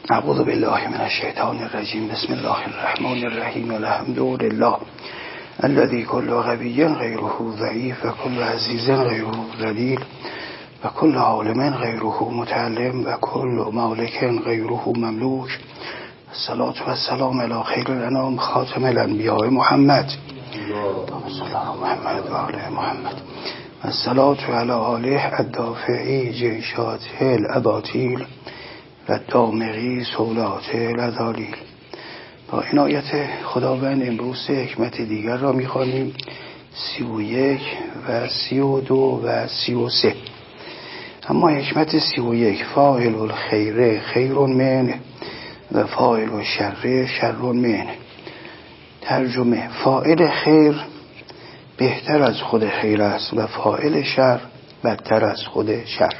اعوذ بالله من الشیطان الرجیم. بسم الله الرحمن الرحیم. الحمد لله الذي كل غبي غيره ضعيف وكل عزيز غيره ذليل وكل عالم غيره متعلم وكل مالك غيره مملوك. الصلاة والسلام على خير الانام خاتم الانبیاء محمد صلی محمد و آل محمد. الصلاة على آله الدافعی جیشات الاباطیل و دامغی سولات الذالیل. با عنایت خداوند امروز حکمت دیگر را می‌خوانیم، 31 و 32 و 33. اما حکمت 31: فاعل الخیر خیر منه و فاعل الشر شر منه. ترجمه: فاعل خیر بهتر از خود خیر است و فاعل شر بدتر از خود شر.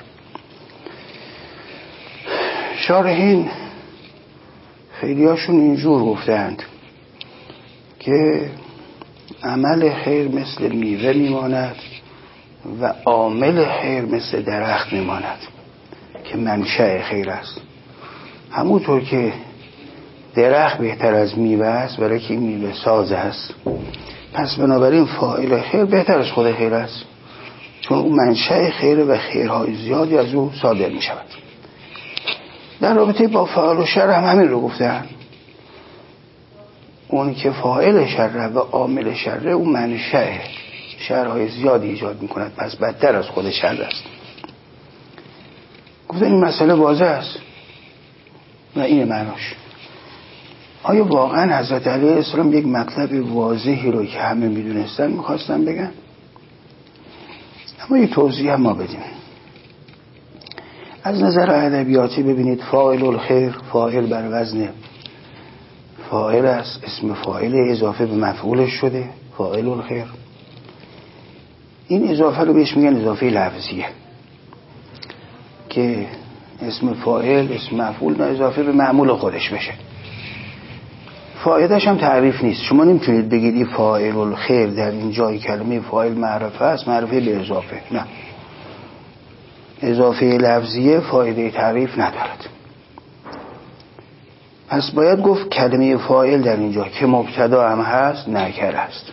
شارحین خیلی هاشون اینجور گفتند که عمل خیر مثل میوه میماند و عامل خیر مثل درخت میماند که منشأ خیر است. همونطور که درخت بهتر از میوه است برای که میوه ساز است، پس بنابراین فاعل خیر بهتر از خود خیر است، چون اون منشأ خیر و خیرهای زیادی از او صادر می شود. در رابطه با فاعل و شر هم همین رو گفتن. اونی که فاعل شر و عامل شر اون منشأ شرهای زیادی ایجاد می کند، پس بدتر از خود شر است. گفتن این مسئله واضح است و این معناش. آیا واقعا حضرت علیه السلام یک مطلب واضحی رو که همه میدونستن میخواستن بگن؟ اما یک توضیح هم ما بدیم. از نظر ادبیاتی ببینید، فاعل الخیر فاعل بر وزن فاعل است، اسم فاعل اضافه به مفعولش شده فاعل الخیر. این اضافه رو بهش میگن اضافه لفظیه که اسم فاعل اسم مفعول اضافه به معمول خودش بشه. فایدهش هم تعریف نیست. شما نمیتونید بگید این فاعل الخیر در این جای کلمه فاعل معرفه است، معرفه به اضافه. نه، اضافه لفظیه فایده تعریف ندارد. پس باید گفت کلمه فاعل در اینجا که مبتدا هم هست نکره است.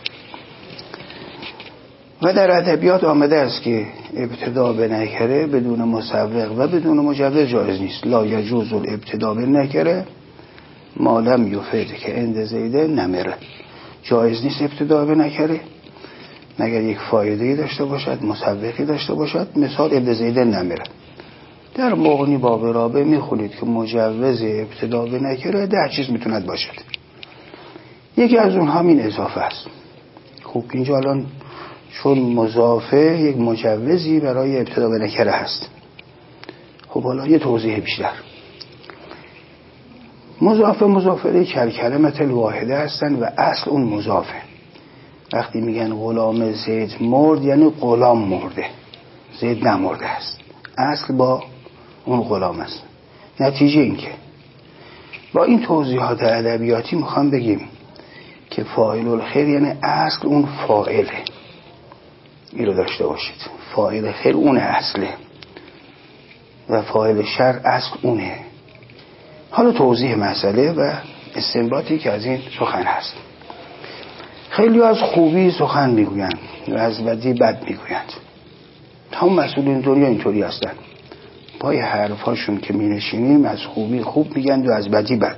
و در ادبیات آمده است که ابتدا به نکره بدون مسوق و بدون مجوز جایز نیست. لا یجوز الابتدا به نکره ما لم یفید که عند زید نمره. جایز نیست ابتدا به نکره مگر یک فایده‌ای داشته باشد، مسوقی داشته باشد. مثال عند زید نمره. در مغنی باب رابع میخونید که مجوز ابتدا به نکره 10 چیز میتوند باشد. یکی از اونها همین اضافه است. خب اینجا الان چون مضافه یک مجوزی برای ابتدا به نکره هست. خب حالا یه توضیح بیشتر. مضافه کلمت الواحده هستن و اصل اون مضافه. وقتی میگن غلام زید مرد یعنی غلام مرده، زید نمرده است. اصل با اون غلام است. نتیجه این که با این توضیحات ادبیاتی میخوام بگیم که فاعل الخیر یعنی اصل اون فاعله. این رو داشته باشید. فاعل خیر اون اصله و فاعل شر اصل اونه. حالا توضیح مسئله و استنباطی که از این سخن هست. خیلی از خوبی سخن میگویند و از بدی بد میگویند. هم مسئولین دنیا اینطوری هستن. پای حرفاشون که می نشینیم از خوبی خوب میگن و از بدی بد.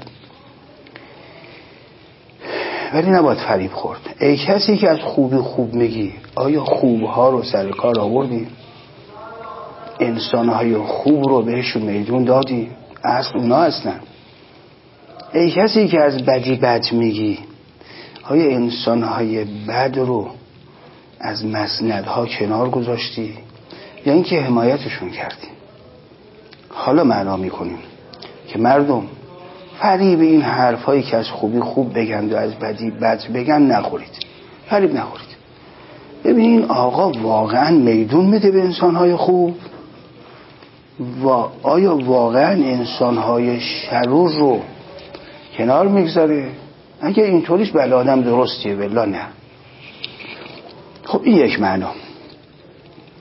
ولی نباید فریب خورد. ای کسی که از خوبی خوب میگی، آیا خوبها رو سر کار آوردی؟ انسانهای خوب رو بهشون میدون دادی؟ اصل اونا هستن. ای کسی که از بدی بد میگی، آیا انسانهای بد رو از مسندها کنار گذاشتی یا اینکه حمایتشون کردی؟ حالا معنا میکنیم که مردم فریب این حرفایی که از خوبی خوب بگن و از بدی بد بگن نخورید. فریب نخورید. ببینین آقا واقعا میدون میده به انسانهای خوب و آیا واقعا انسانهای شرور رو کنار میگذاره؟ اگه اینطوریش بله آدم درستیه، ولی نه. خب این یک معنا.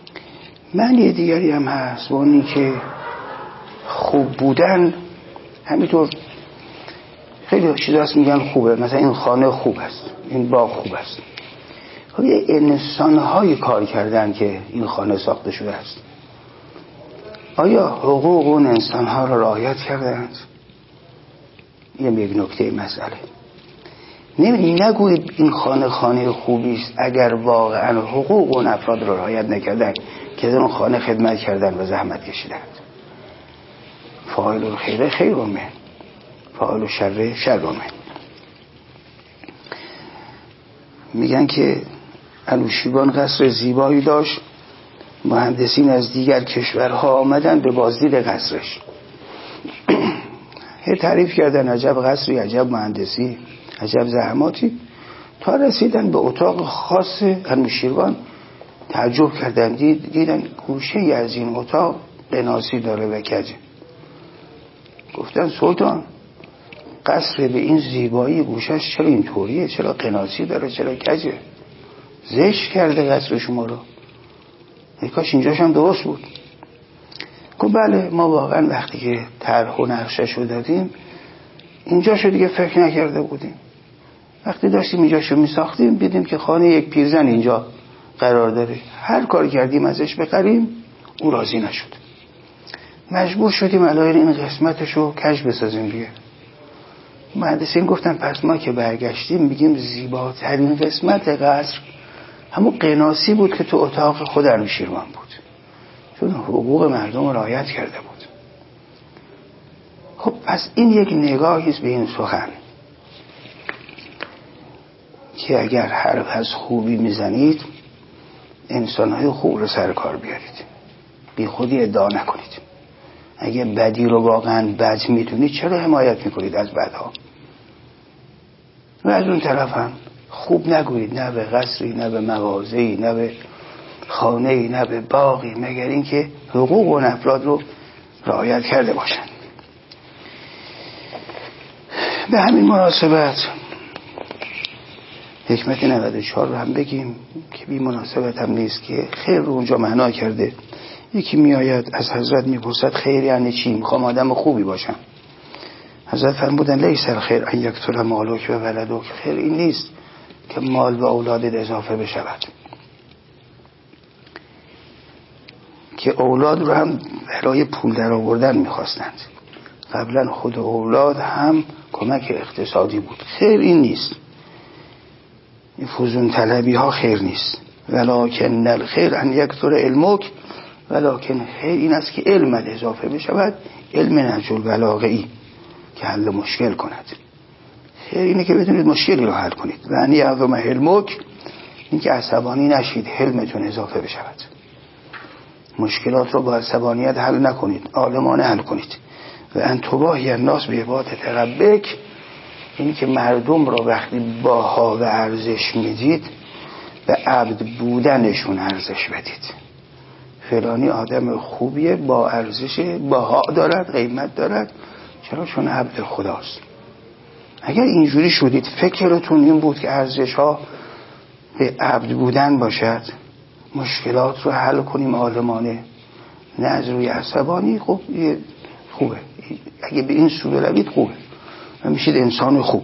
معنی دیگری هم هست و اونی که خوب بودن همینطور خیلی چیزا هست میگن خوبه، مثلا این خانه خوب است، این باغ خوب است. خب یه انسان‌های کار کردن که این خانه ساخته شده است. آیا حقوق اون انسان‌ها را رعایت کردند؟ یک نکته مسئله. نگویید این خانه خوبی است اگر واقعا حقوق اون افراد را رعایت نکردند که در اون خانه خدمت کردند و زحمت کشیدند. فاعل الخیر خیر منه، فاعل الشر شر منه. میگن که انوشیروان قصر زیبایی داشت، مهندسین از دیگر کشورها آمدن به بازدید قصرش. هی تعریف کردن عجب قصری، عجب مهندسی، عجب زحماتی، تا رسیدن به اتاق خاص انوشیروان. تعجب کردن، دیدن گوشه از این اتاق قناسی داره و کجه. گفتن سلطان قصر به این زیبایی گوشش چرا اینطوریه، چرا قناسی داره، چرا کجه؟ زشت کرده قصر شما رو، کاش اینجاش هم درست بود. گفت بله ما واقعا وقتی که طرح و نقشش رو دادیم اینجاشو دیگه فکر نکرده بودیم. وقتی داشتیم اینجاشو میساختیم دیدیم که خانه یک پیرزن اینجا قرار داره، هر کار کردیم ازش بخریم او راضی نشد، مجبور شدیم الان این قسمتشو کج بسازیم دیگه. مهندسین گفتن پس ما که برگشتیم میگیم زیباترین قسمت قصر همون قناسی بود که تو اتاق خود انوشیروان بود، چون حقوق مردم رو رعایت کرده بود. خب پس این یک نگاهی است به این سخن که اگر حرف از خوبی میزنید انسانهای خوب رو سر کار بیارید، بی خودی ادعا نکنید. اگه بدی رو واقعا بد میدونید چرا حمایت میکنید از بدها؟ و از اون طرف هم خوب نگویید، نه به قصری، نه به مغازه‌ای، نه به خانه‌ای، نه به باغی، مگر اینکه حقوق اون افراد رو رعایت کرده باشند. به همین مناسبت حکمت 94 رو هم بگیم که بی مناسبت هم نیست که خیر رو اونجا معنا کرده. یکی میآید از حضرت میپرسد خیر یعنی چی؟ میخوام آدم خوبی باشم. حضرت فرمودن لیس الخیر ان یکثر مالک و ولدک، خیر این نیست که مال و اولادت اضافه بشود، که اولاد رو هم برای پول در آوردن میخواستند. قبلا خود اولاد هم کمک اقتصادی بود. خیر این نیست، این فزون طلبی ها خیر نیست. ولکن الخیر ان یکثر علمک، ولکن خیر این است که علمت اضافه بشود، علم نهج البلاغه‌ای که حل مشکل کند. خیر اینه که بتونید مشکلی رو حل کنید. و ان یعظم حلمک، این که عصبانی نشید، حلمتون اضافه بشود. مشکلات رو با عصبانیت حل نکنید، عالمانه حل کنید. و ان تباهی الناس بعبادة ربک، این که مردم رو وقتی باها و ارزش میدید به عبد بودنشون ارزش بدید. فلانی آدم خوبیه، با ارزشه، باها دارد، قیمت دارد، چرا؟ چون عبد خداست. اگر اینجوری شدید، فکرتون این بود که ارزش ها به عبد بودن باشد، مشکلات رو حل کنیم عالمانه، نه از روی عصبانی، خب خوبه. اگه به این سو روید خوبه و میشید انسان خوب.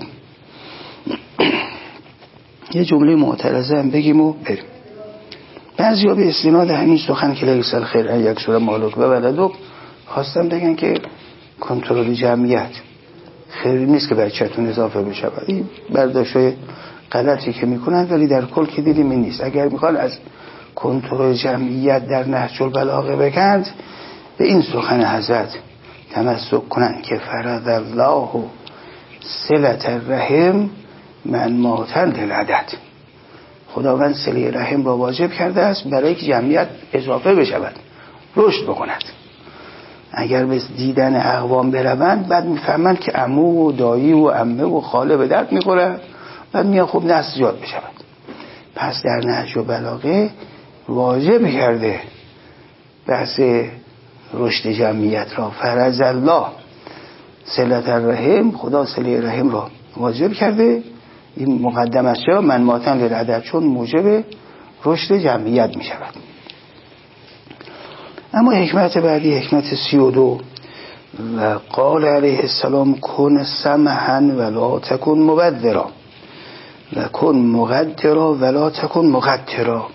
یه جمله معترضه هم بگیم و بریم. بعضی ها به استناد همین سخن که لیس الخیر ان یکثر مالک و ولدک خواستم بگن که کنترل جمعیت خیر نیست که بچه‌تون اضافه بشه. این برداشت‌های غلطی که میکنن، ولی در کل که دیدیم این نیست. اگر میخوان از کنترل جمعیت در نهج البلاغه بگند، به این سخن حضرت تمسک کنن که فرض الله صلة الرحم من ماتن للعدد، خداوند صله رحم را واجب کرده است برای که جمعیت اضافه بشود، رشد بکند. اگر به دیدن اقوام بروند بعد میفهمند که عمو و دایی و عمه و خاله به درد میخورند، بعد میان خب نسل زیاد بشود. پس در نهج البلاغه واجب کرده بحث رشد جمعیت را. فرض الله صلة الرحم، خدا صله رحم را واجب کرده. این مقدم است چرا؟ من ماتن للعدد، چون موجب رشد جمعیت می شود. اما حکمت بعدی، حکمت 32، و قال علیه السلام کن سمحا ولا تکن مبذرا و کن مقدرا ولا تکن مقترا.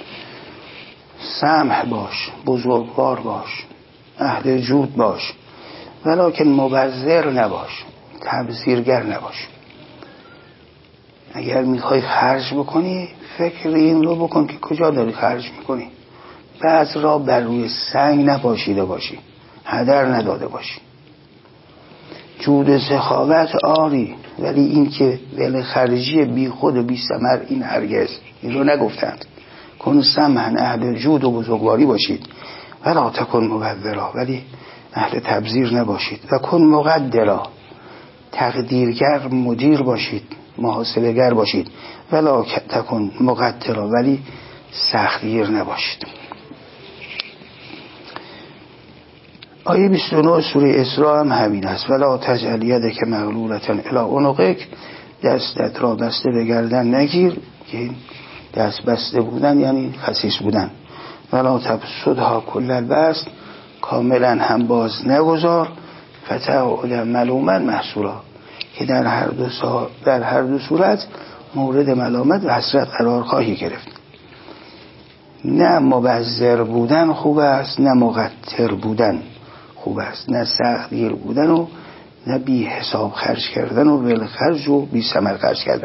سمح باش، بزرگوار باش، اهل جود باش، ولکن مبذر نباش، تبذیرگر نباش. اگر میخوای خرج بکنی فکر این رو بکن که کجا داری خرج میکنی. بعض را بر روی سنگ نپاشیده باشی، هدر نداده باشی. جود سخاوت آری، ولی این که ول خرجی بی خود و بی ثمر، این هرگز. این رو نگفتند. کن سمحا، اهل جود و بزرگواری باشید، ولا تکن مبذرا، ولی اهل تبذیر نباشید. و کن مقدرا، تقدیرگر، مدیر باشید، محاسبه‌گر باشید. ولا تکن مقترا، ولی سختگیر نباشید. آیه 29 سوره اسراء هم همین است. ولا تجعل یدک مغلولة الی عنقک، دستت را بسته به گردن نگیر. که دست بسته بودن یعنی خسیس بودن. ولا تبسطها کل البسط، کاملا هم باز نگذار. فتقعد ملوما محسورا، که در هر دو صورت مورد ملامت و حسرت قرار خواهی گرفت. نه مبذر بودن خوب است، نه مقتر بودن خوب است، نه سختگیر بودن و نه بی حساب خرج کردن و ول خرج و بی ثمر خرج کردن.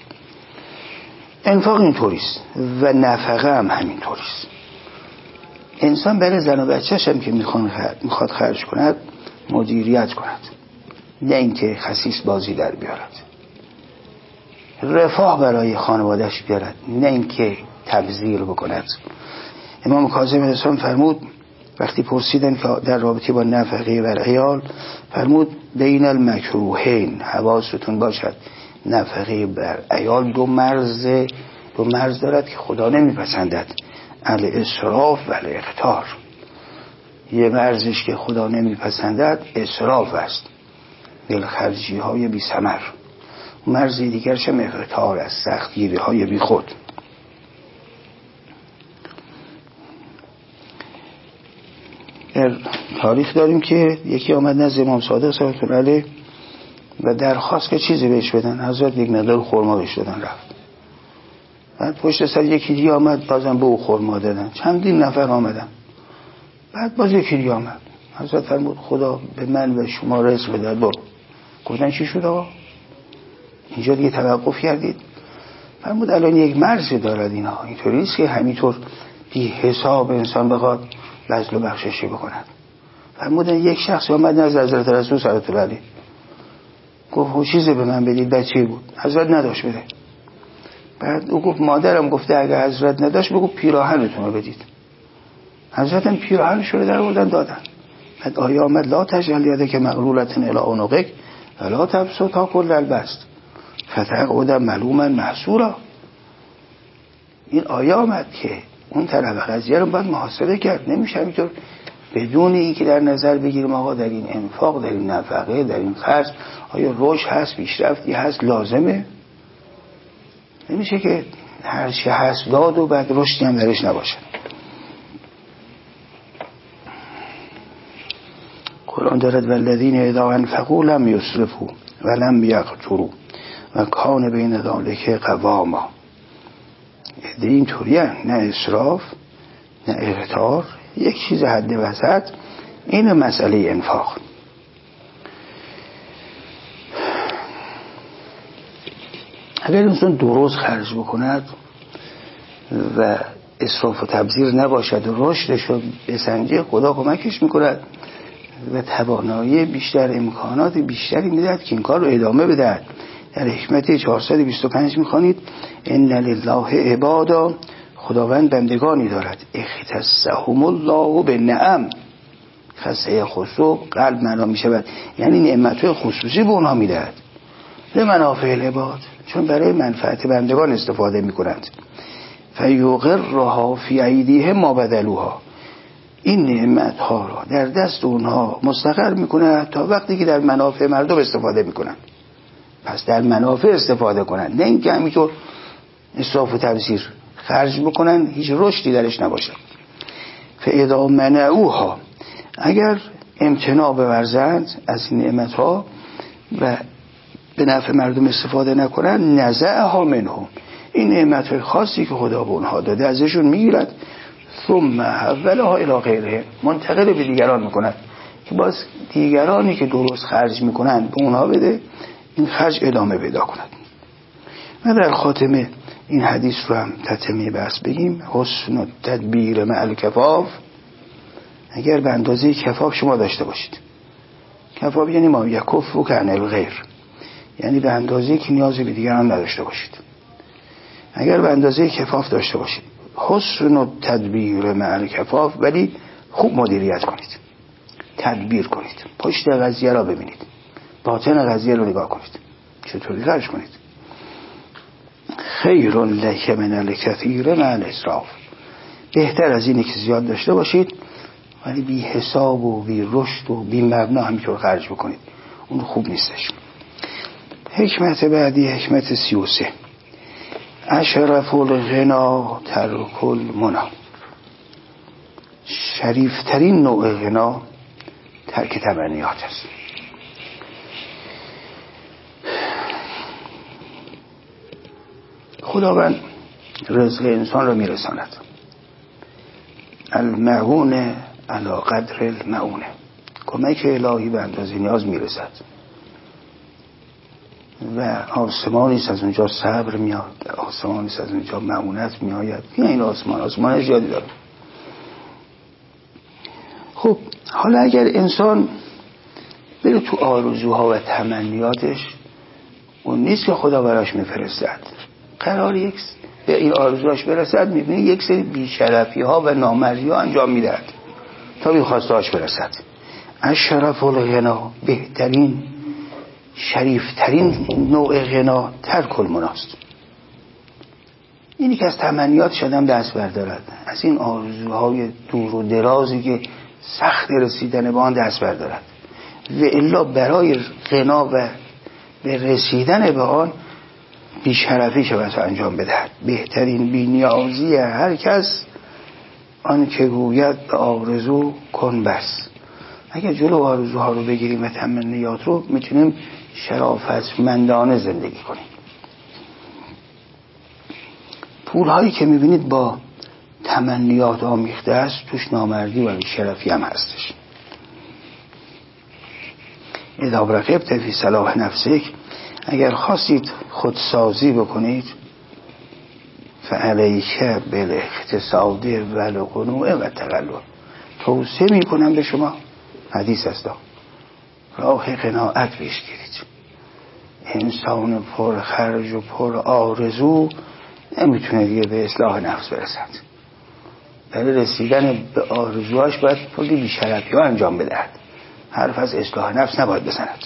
انفاق این طوریست و نفقه هم همین طوریست. انسان برای زن و بچه‌ش هم که میخواد خرج کند مدیریت کند، نه اینکه خسیس بازی در بیارد. رفاه برای خانوادهش بیارد، نه اینکه تبذیر بکند. امام کاظم علیه السلام فرمود، وقتی پرسیدن که در رابطه با نفقه بر عیال، فرمود بین المکروهین، حواستون باشد نفقه بر عیال دو مرز دارد که خدا نمیپسندد، الاسراف و الاقتار. یه مرزش که خدا نمیپسندد اسراف است، دلخرجی های بی ثمر. مرز دیگرش هم اقتار است، سختگیری های بی خود. در تاریخ داریم که یکی آمد نزد امام صادق صلوات الله علیه و درخواست که چیزی بهش بدن. حضرت یک مقدار خرما بهش دادن، رفت. بعد پشت سر یکی دیگه آمد، بازم به او خرما دادن. چندین نفر آمدن، بعد باز یکی دیگه آمد. حضرت فرمود خدا به من و شما رزق بده، برو. گفتن چی شد آقا؟ اینجا دیگه توقف کردید؟ فرمود الان یک مرزی دارد اینها، اینطوری نیست که همینطور بی حساب انسان بخواد بذل و بخششی بکند. فرمودن یک شخص آمد نزد حضرت رسول صلی الله علیه و آله، گفت چیزی به من بدید. بچه بود، حضرت نداشت بده. بعد او گفت مادرم گفته اگه حضرت نداشت بگو پیراهنتون رو بدید. حضرت هم پیراهنش رو در آوردن دادن. بعد آیه آمد لا تجعل یدک مغلولة الی عنقک ولا تبسطها کل البسط فتقعد ملوما محسورا. این آیه آمد که اون طرف قضیه رو باید محاسبه کرد. نمیشه همینطور بدون اینکه در نظر بگیریم آقا در این انفاق، در این نفقه، در این خرج آیا رشد هست، پیشرفتی هست، لازمه. نمیشه که هر چی هست داد و بعد رشدی هم درش نباشه. قرآن دارد والذین اذا انفقوا لم یسرفوا ولم یقتروا و کان بین ذلک قواما. این طوریه، نه اسراف نه اقتار، یک چیز حد وسط. این مسئله انفاق. اگر انسان درست خرج بکند و اسراف و تبذیر نباشد و رشدش رو بسنجه، خدا کمکش میکند و توانایی بیشتر، امکانات بیشتری میدهد که این کار رو ادامه بدهد. در حکمت 425 میخوانید ان لله عبادا، خداوند بندگانی دارد اختصهم الله بالنعم، خاصه خصوص قلب معنا میشود، یعنی نعمت‌های خصوصی به اونها میدهد لمنافع العباد، چون برای منفعت بندگان استفاده میکنند. فیقرها فی ایدیهم ما بذلوها، این نعمت‌ها را در دست اونها مستقر میکنه تا وقتی که در منافع مردم استفاده میکنن. پس در منافع استفاده کنن، نه اینکه همینطور اسراف و تبذیر خرج بکنن، هیچ رشدی درش نباشه. فاذا منعوها، اگر امتناع بورزند از این نعمت‌ها و به نفع مردم استفاده نکنند، نزعها منهم، این نعمت‌های خاصی که خدا به اونها داده ازشون میگیرد، ثم حولها الی غیرهم، منتقل به دیگران میکند که باز دیگرانی که درست خرج میکنند به اونها بده، این خرج ادامه پیدا کند. و در خاتمه این حدیث رو هم تتمه بحث بگیم. حسن التدبیر مع الکفاف، اگر به اندازه کفاف شما داشته باشید، کفاف یعنی ما یکفو کن الغیر، یعنی به اندازه که نیازی به دیگران نداشته باشید. اگر به اندازه کفاف داشته باشید، حسن التدبیر مع الکفاف، ولی خوب مدیریت کنید، تدبیر کنید، پشت قضیه را ببینید، باطن قضیه رو نگاه کنید، چطوری خرج کنید. خیر لک من الکثیر مع الاسراف، بهتر از اینه که زیاد داشته باشید ولی بی حساب و بی رشد و بی مبنا همینطور خرج بکنید، اون خوب نیستش. حکمت بعدی، حکمت 33، اشرف الغنا ترک المنی، شریفترین نوع غنا ترک تمنیات است. خداوند رزق انسان را میرساند، المعون علی قدر المعونه، کمک الهی به اندازه نیاز میرسد و آسمانی از اونجا صبر میاد، آسمانی از اونجا معونت میآید. این آسمان زیادی داره. خب حالا اگر انسان بره تو آرزوها و تمنیاتش، اون نیست که خدا براش میفرستد، قرار یک به این آرزوهاش برسد، میبینی یک سری بیشرفی ها و نامردی ها انجام میدهد تا به خواستهاش برسد. اشرف الغنا، بهترین شریفترین نوع غنا ترک المناست، اینی که از تمنیات آدم دست بردارد، از این آرزوهای دور و درازی که سخت رسیدن به آن دست بردارد و الا برای غنا و به رسیدن به آن بیشرفی شود انجام بدهد. بهترین بی‌نیازی هر کس آن که گوید به آرزو کن بس. اگر جلو آرزوها رو بگیریم و تمنیات رو، میتونیم شرافتمندانه زندگی کنیم. پولهایی که میبینید با تمنیات آمیخته است، توش نامردی و بیشرفی هم هستش. اذا رغبت فی صلاح نفسک، اگر خواستید خودسازی بکنید، فعلیک بالاقتصاد و القنوع و تقلب، توصیه میکنم به شما، حدیث است، راه قناعت پیش گیرید. انسان پر خرج و پر آرزو نمیتونه دیگه به اصلاح نفس برسد. برای رسیدن به آرزوهاش باید کلی بی‌شرفی ها انجام بدهد، حرف از اصلاح نفس نباید بزند.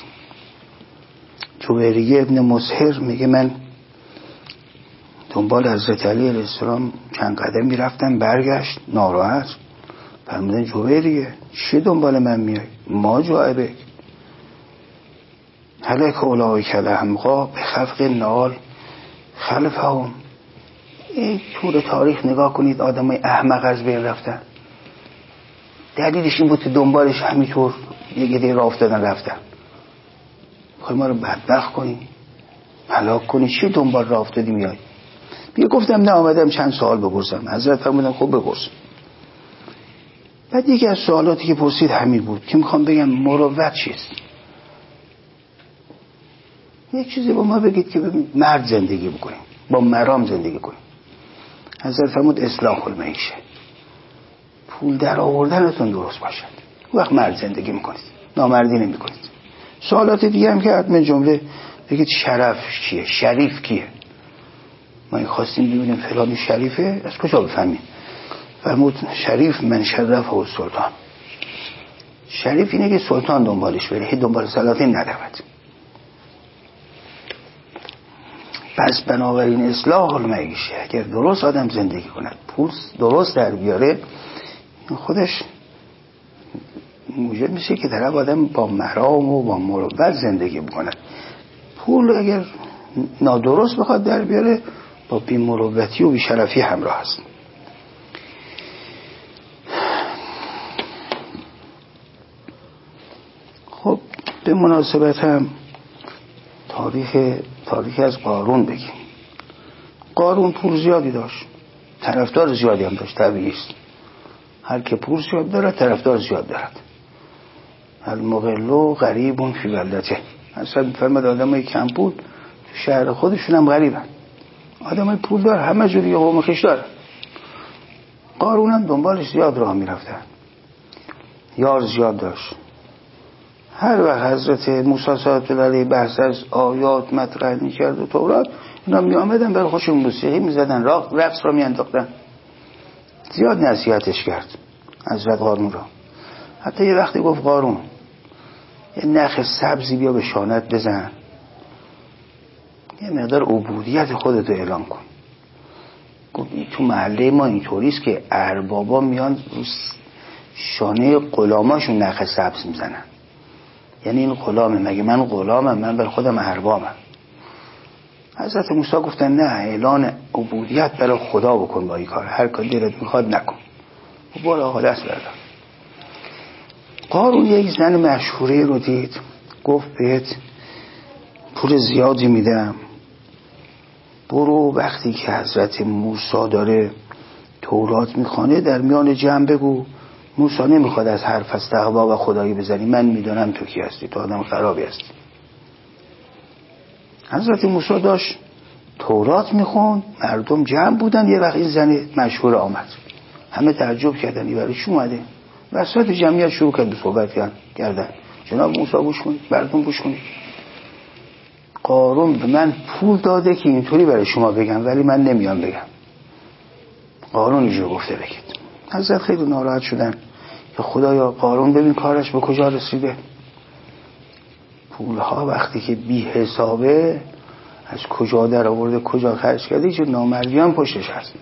جویریه ابن مسهر میگه من دنبال حضرت علی علیه السلام چند قدم میرفتم، برگشت ناراحت، فرمودن جویریه چی دنبال من میای؟ ما جوابک هلک اولئک الحمقا به خفق نال خلفهم. این طور تاریخ نگاه کنید، آدمای احمق از بین رفتن، دلیلش این بود که دنبالش همینطور یه گده راه افتادن رفتن. خواهی ما رو بدبخت کنی، هلاک کنی، چی دنبال راه افتادی میای؟ بیا گفتم نه، آمدم چند سوال بپرسم. حضرت فرمودن خب بپرس. بعد یکی از سوالاتی که پرسید همین بود که میخوام بگم مروت چیست. یک چیزی با ما بگید که مرد زندگی بکنیم، با مرام زندگی کنیم. حضرت فرمود اصلاح المعیشه، پول در آوردنتون درست باشد، وقت مرد زندگی میکنید، نامردی نمی کنید. سوالات دیگه هم که من جمله بگید شرف چیه، شریف کیه. ما این خواستیم ببینیم فلانی شریفه، از کجا بفهمیم؟ فرمود شریف من شرف و سلطان، شریف اینه که سلطان دنبالش بره، دنبال سلاطین ندود. پس بنابراین اصلاح المعیشه، اگر درست آدم زندگی کند، پول درست در بیاره، خودش موجب میشه که طرف آدم با مرام و با مروت زندگی بکنه. پول اگر نادرست بخواد در بیاره، با بی‌مروتی و بی‌شرفی همراه است. به مناسبت هم تاریخ از قارون بگیم. قارون پول زیادی داشت، طرفدار زیادی هم داشت. طبیعی است، هر که پول زیاد داره طرفدار زیاد دارد. المقل غریب فی بلدته. اصلا میفرماد آدمای کم پول تو شهر خودشون هم غریبن. آدمای پول دار همه جوری قوم خویش داره. قارون هم دنبالش زیاد راه میرفتن، یار زیاد داشت. هر وقت حضرت موسی صلی الله علیه بحث از آیات مطرح می‌کرد و تورات، اینا میآمدن برای خودشون موسیقی می‌زدن، رقص را میانداختن. زیاد نصیحتش کرد حضرت قارون را. حتی یه وقتی گفت قارون یه نخ سبزی بیا به شانت بزن، یه مقدار عبودیت خودتو اعلام کن. گفت تو محله ما اینطوریست که اربابا میان رو شانه غلاماشون نخ سبز میزنن. یعنی این غلامه، مگه من غلامم؟ من بر خودم اربابم. حضرت موسی گفتن نه، اعلان عبودیت برای خدا بکن با این کار، هر کاری دلت میخواد نکن. و برو آقا دست بردار. قارون یک زن مشهوره رو دید، گفت بهت پول زیادی میدم، برو وقتی که حضرت موسی داره تورات میخوانه در میان جمع بگو موسی نمیخواد از حرف از تقوا و خدایی بزنی، من میدونم تو کی هستی، تو آدم خرابی هستی. حضرت موسی داشت تورات میخوند، مردم جمع بودن، یه وقت این زن مشهور آمد، همه تعجب کردن این برای چی اومده؟ وسط جمعیت شروع کرد به صحبت کردن. جناب موسی گوش کنید، مردم گوش کنید، قارون به من پول داده که اینطوری برای شما بگم، ولی من نمیام بگم. قارون اینجور گفته بگید. حضرت خیلی ناراحت شدن که خدایا قارون ببین کارش به کجا رسیده. پولها وقتی که بی حسابه، از کجا در آورده کجا خرج کرده، چه نامردیان پشتش هست.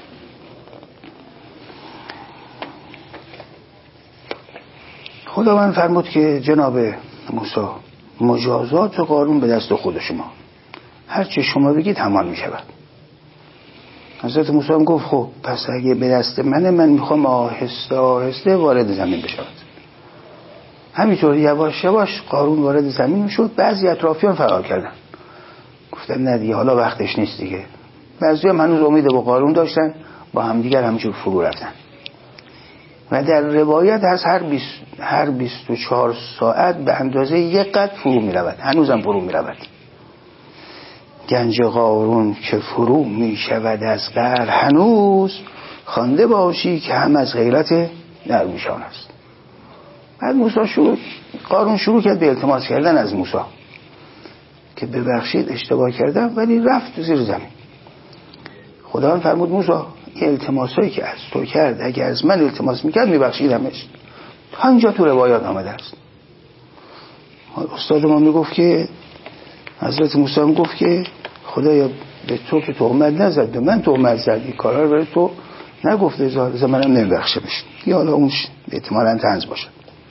خداوند فرمود که جناب موسی مجازات قارون به دست خود شما، هر چه شما بگید همان می شود. حضرت موسی هم گفت خب پس اگه به دست من میخوام آهسته آهسته وارد زمین بشود. همینطور یواش یواش قارون وارد زمین میشد. بعضی اطرافیان فرار کردن، گفتن نه دیگه حالا وقتش نیست دیگه. بعضی هم هنوز امید با قارون داشتن، با همدیگر همینجور فرو رفتن. و در روایت از هر 24 ساعت به اندازه یک قد فرو می رود، هنوزم فرو می رود. گنج قارون که فرو می شود از قعر، هنوز خوانده باشی که هم از غیرت درویشان است. بعد قارون شروع کرد به التماس کردن از موسی که ببخشید اشتباه کردم، ولی رفت زیر زمین. خدا فرمود موسی این التماسایی که از تو کرد اگه از من التماس میکرد میبخشیدمش. تا اینجا تو روایات آمده است. استاد ما میگفت که حضرت موسی هم گفت که خدایا به تو که تهمت نزد، به من تهمت زد، این کارا رو برای تو نگفته، زمانم نمیبخشمش. یا حالا اونش احتمالاً طنز باشه.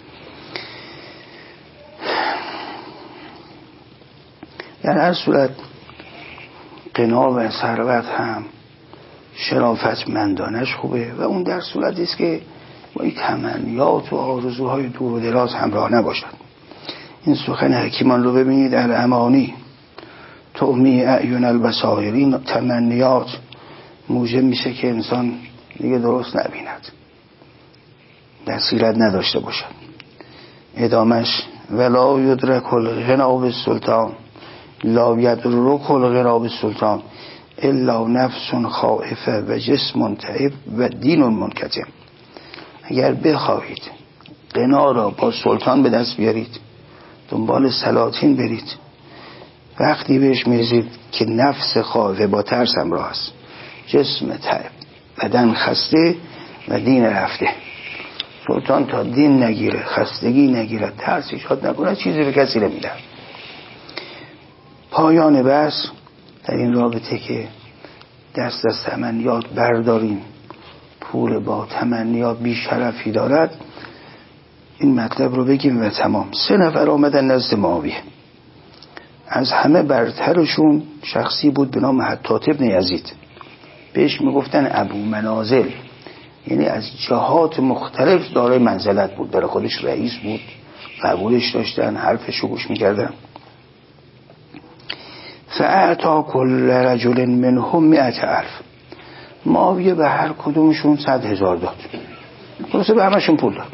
در هر صورت غنا و ثروت هم شرافتمندانش خوبه و اون در صورتی است که با این تمنیات و آرزوهای دور و دراز همراه نباشد. این سخن حکیمان رو ببینید در امانی تعمی اعین البصائرین، تمنیات موجب میشه که انسان دیگه درست نبیند، بصیرت نداشته باشد. ادامش ولا یدرک الغنا بالسلطان لا یدرک الغنا بالسلطان الا نفس خائفه و جسم تعب و دین منکتم. اگر بخواهید غنا را با سلطان به دست بیارید، دنبال سلاطین برید، وقتی بهش میرسید که نفس خائفه با ترس همراه است، جسم تعب، بدن خسته و دین رفته. سلطان تا دین نگیره، خستگی نگیره، ترس ایجاد نکنه، چیزی به کسی نمیده. پایان بحث در این رابطه که دست از تمنیات برداریم، پول با تمنیات بی شرفی دارد، این مطلب رو بگیم و تمام. 3 نفر آمدن نزد معاویه. از همه برترشون شخصی بود به نام حطاط ابن یزید، بهش میگفتن ابو منازل، یعنی از جهات مختلف دارای منزلت بود، برای خودش رئیس بود، قبولش داشتن، حرفشو گوش میکردن. فاعطا کل رجل منهم 100,000. معاویه به هر کدومشون 100,000 داد. خلاصه به همشون پول داد.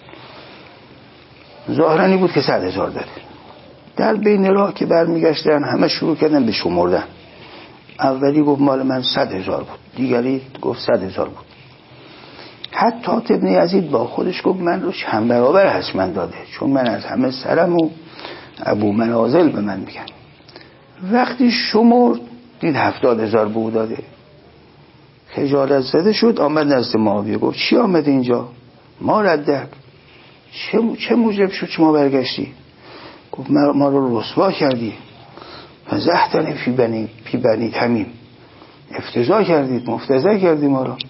ظاهرانی بود که 100,000 داده. در بین راه که برمیگشتن همه شروع کردن به شمردن. اولی گفت مال من 100,000 بود، دیگری گفت 100,000 بود. حتی ابن یزید با خودش گفت من رو چند برابر هست من داده، چون من از همه سرم و ابو منازل به من میگن. وقتی شمرد دید 70,000 بود داده. خجالت زده شد، آمد نزد معاویه گفت چی آمده اینجا؟ ما ردک، چه موجب شد شما برگشتی؟ گفت ما رو رسوا کردی، فزحتنی فی بنی تمیم، افتضاح کردید، مفتضح کردی ما رو.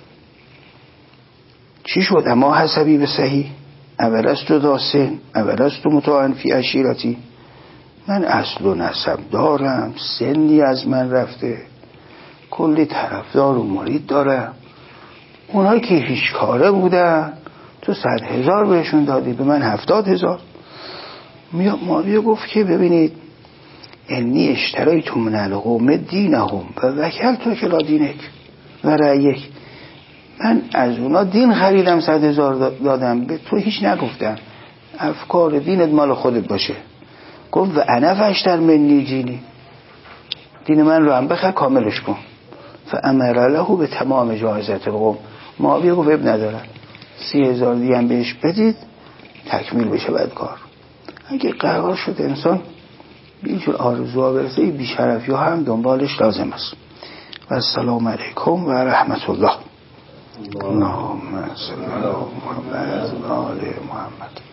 چی شد؟ اما حسبی به صحیح اولست و داسن اولست و متاعن فی عشیرتی، من اصل و نسب دارم، سنی از من رفته، کلی طرفدار و مرید دارم. اونایی که هیچ کاره بودن تو 100,000 بهشون دادی، به من 70,000. معاویه گفت که ببینید انی اشتریت من القوم دینهم و وکلت کلا دینک و رأیک، من از اونا دین خریدم 100,000 دادم، به تو هیچ نگفتم، افکار دینت مال خودت باشه. گفت و انا فشتر منی دینی، دین من رو هم بخر کاملش کن. فامر له به تمام جایزت القوم. معاویه گفت اب نداره، 30,000 دیگه هم بهش بدید تکمیل بشه بعد کار. اگه قرار شد انسان به اینجور آرزوها برسه، بیشرفی ها هم دنبالش لازم است. و السلام علیکم و رحمت الله. اللهم صل علی محمد و آل محمد.